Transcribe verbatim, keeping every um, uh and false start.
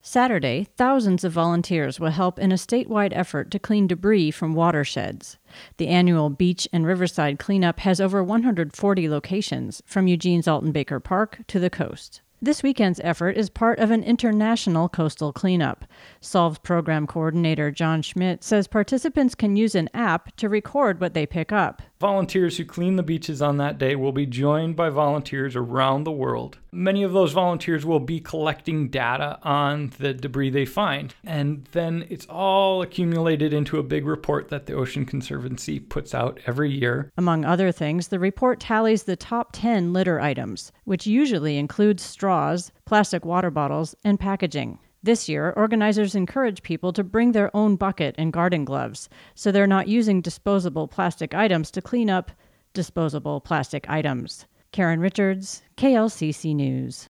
Saturday, thousands of volunteers will help in a statewide effort to clean debris from watersheds. The annual Beach and Riverside Cleanup has over one hundred forty locations, from Eugene's Alton Baker Park to the coast. This weekend's effort is part of an international coastal cleanup. Solve's program coordinator John Schmidt says participants can use an app to record what they pick up. Volunteers who clean the beaches on that day will be joined by volunteers around the world. Many of those volunteers will be collecting data on the debris they find, and then it's all accumulated into a big report that the Ocean Conservancy puts out every year. Among other things, the report tallies the top ten litter items, which usually includes straws, plastic water bottles, and packaging. This year, organizers encourage people to bring their own bucket and garden gloves, so they're not using disposable plastic items to clean up disposable plastic items. Karen Richards, K L C C News.